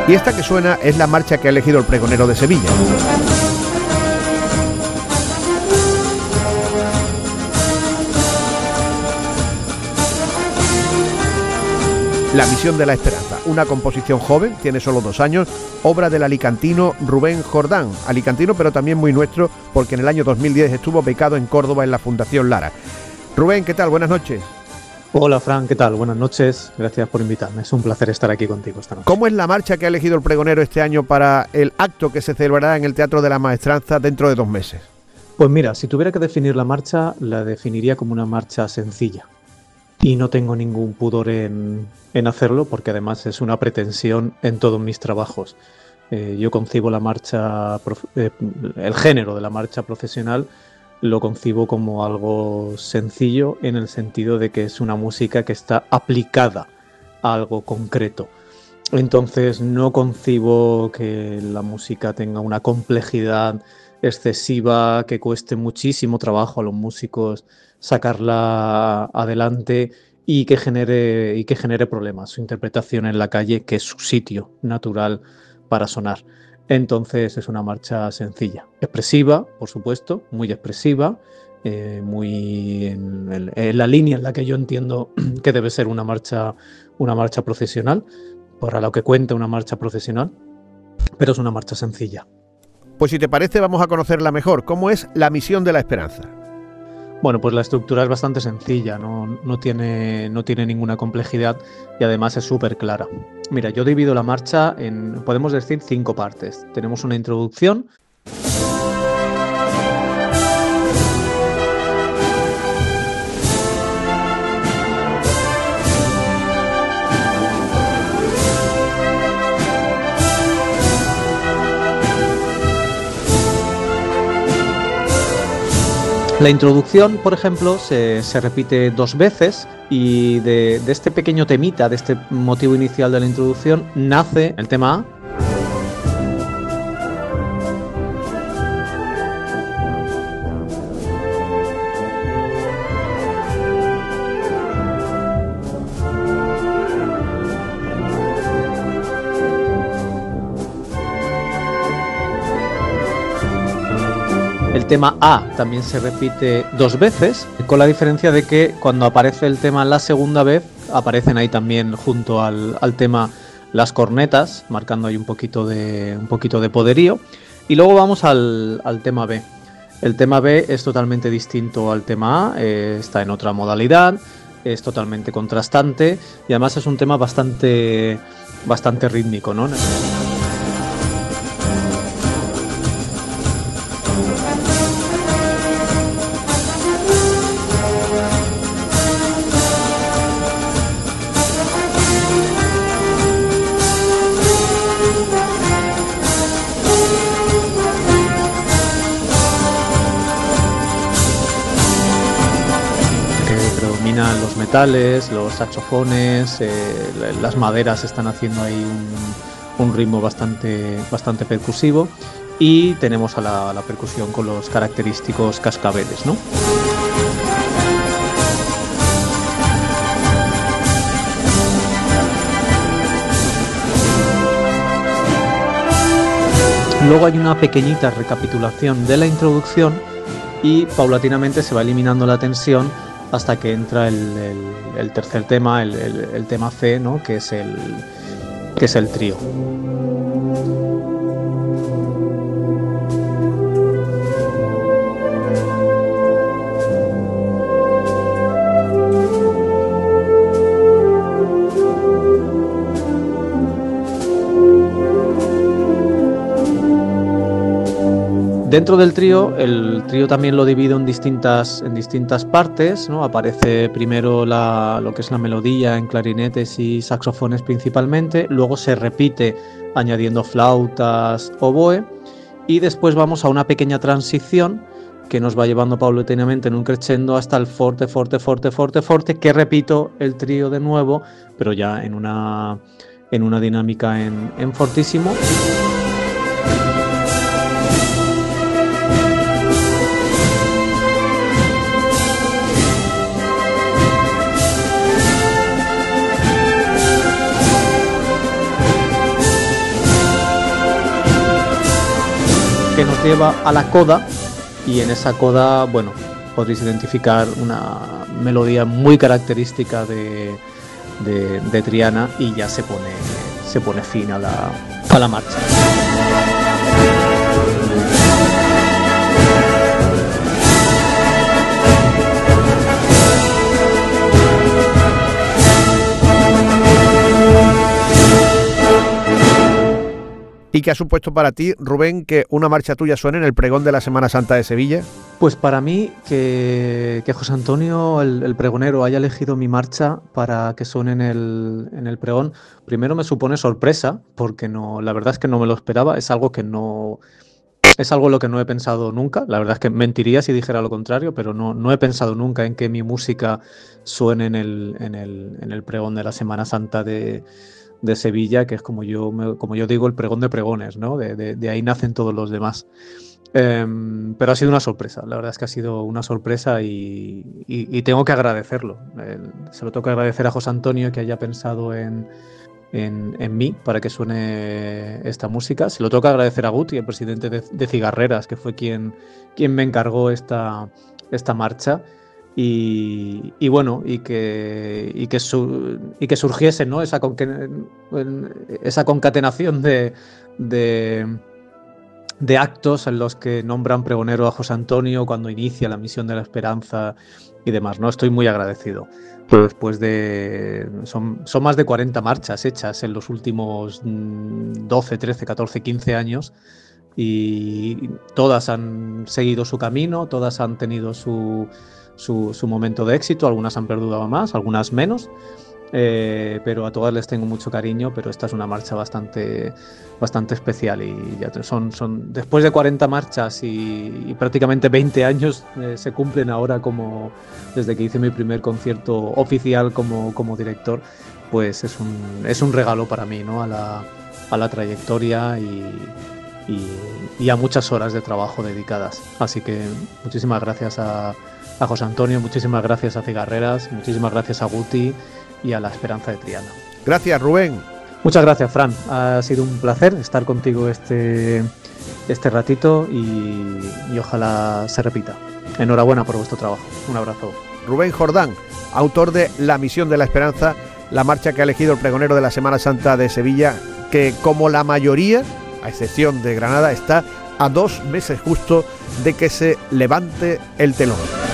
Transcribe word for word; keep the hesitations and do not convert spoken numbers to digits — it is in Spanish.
Y esta que suena es la marcha que ha elegido el pregonero de Sevilla. La misión de la esperanza, una composición joven, tiene solo dos años, obra del alicantino Rubén Jordán, alicantino pero también muy nuestro, porque en el año dos mil diez estuvo becado en Córdoba en la Fundación Lara. Rubén, ¿qué tal? Buenas noches. Hola, Fran, ¿qué tal? Buenas noches, gracias por invitarme, es un placer estar aquí contigo esta noche. ¿Cómo es la marcha que ha elegido el pregonero este año para el acto que se celebrará en el Teatro de la Maestranza dentro de dos meses? Pues mira, si tuviera que definir la marcha, la definiría como una marcha sencilla. Y no tengo ningún pudor en, en hacerlo, porque además es una pretensión en todos mis trabajos. Eh, yo concibo la marcha, eh, el género de la marcha profesional, lo concibo como algo sencillo en el sentido de que es una música que está aplicada a algo concreto. Entonces no concibo que la música tenga una complejidad excesiva, que cueste muchísimo trabajo a los músicos sacarla adelante y que genere, y que genere problemas. Su interpretación en la calle, que es su sitio natural para sonar. Entonces es una marcha sencilla, expresiva, por supuesto, muy expresiva, eh, muy en, en, en la línea en la que yo entiendo que debe ser una marcha, una marcha procesional, para lo que cuenta una marcha procesional, pero es una marcha sencilla. Pues si te parece vamos a conocerla mejor. ¿Cómo es la misión de la esperanza? Bueno, pues la estructura es bastante sencilla, no, no, tiene, no tiene ninguna complejidad y además es súper clara. Mira, yo divido la marcha en, podemos decir, cinco partes. Tenemos una introducción. La introducción, por ejemplo, se, se repite dos veces y de, de este pequeño temita, de este motivo inicial de la introducción, nace el tema A. El tema A también se repite dos veces, con la diferencia de que cuando aparece el tema la segunda vez, aparecen ahí también junto al, al tema las cornetas, marcando ahí un poquito de, un poquito de poderío. Y luego vamos al, al tema B. El tema B es totalmente distinto al tema A, eh, está en otra modalidad, es totalmente contrastante y además es un tema bastante, bastante rítmico, ¿no? Los metales, los saxofones, eh, las maderas están haciendo ahí un, un ritmo bastante, bastante percusivo y tenemos a la, a la percusión con los característicos cascabeles, ¿no? Luego hay una pequeñita recapitulación de la introducción y paulatinamente se va eliminando la tensión hasta que entra el, el, el tercer tema, el, el, el tema C, ¿no? que es el, que es el trío. Dentro del trío, el trío también lo divido en distintas, en distintas partes, ¿no? Aparece primero la, lo que es la melodía en clarinetes y saxofones principalmente, luego se repite añadiendo flautas, oboe, y después vamos a una pequeña transición que nos va llevando paulatinamente en un crescendo hasta el forte, forte, forte, forte, forte, que repito el trío de nuevo, pero ya en una, en una dinámica en, en fortísimo. que nos lleva a la coda, y en esa coda, bueno, podréis identificar una melodía muy característica de, de, de Triana, y ya se pone, se pone fin a la, a la marcha. ¿Y qué ha supuesto para ti, Rubén, que una marcha tuya suene en el pregón de la Semana Santa de Sevilla? Pues para mí, que, que José Antonio, el, el pregonero, haya elegido mi marcha para que suene en el, en el pregón, primero me supone sorpresa, porque no, la verdad es que no me lo esperaba, es algo que no... Es algo en lo que no he pensado nunca. La verdad es que mentiría si dijera lo contrario, pero no, no he pensado nunca en que mi música suene en el, en el, en el pregón de la Semana Santa de, de Sevilla, que es como yo, me, como yo digo, el pregón de pregones, ¿no? De, de, de ahí nacen todos los demás. Eh, pero ha sido una sorpresa, la verdad es que ha sido una sorpresa y, y, y tengo que agradecerlo. Eh, se lo tengo que agradecer a José Antonio que haya pensado en... En, en mí para que suene esta música. Se lo tengo que agradecer a Guti, el presidente de, de Cigarreras, que fue quien, quien me encargó esta, esta marcha, y, y bueno, y que, y que, su, y que surgiese, ¿no? esa, conque, esa concatenación de, de, de actos en los que nombran pregonero a José Antonio cuando inicia la Misión de la Esperanza y demás, ¿no? Estoy muy agradecido. Después de... Son, son más de cuarenta marchas hechas en los últimos doce, trece, catorce, quince años, y todas han seguido su camino, todas han tenido su, su, su momento de éxito, algunas han perdurado más, algunas menos, eh, pero a todas les tengo mucho cariño, pero esta es una marcha bastante, bastante especial, y ya son, son después de cuarenta marchas y, y prácticamente veinte años, eh, se cumplen ahora, como desde que hice mi primer concierto oficial como, como director, pues es un, es un regalo para mí, ¿no? a, la, a la trayectoria y, y, y a muchas horas de trabajo dedicadas. Así que muchísimas gracias a, a José Antonio, muchísimas gracias a Cigarreras, muchísimas gracias a Guti y a la Esperanza de Triana. Gracias, Rubén. Muchas gracias, Fran. Ha sido un placer estar contigo este, este ratito, y, y ojalá se repita. Enhorabuena por vuestro trabajo. Un abrazo. Rubén Jordán, autor de La Misión de la Esperanza, la marcha que ha elegido el pregonero de la Semana Santa de Sevilla, que como la mayoría, a excepción de Granada, está a dos meses justo de que se levante el telón.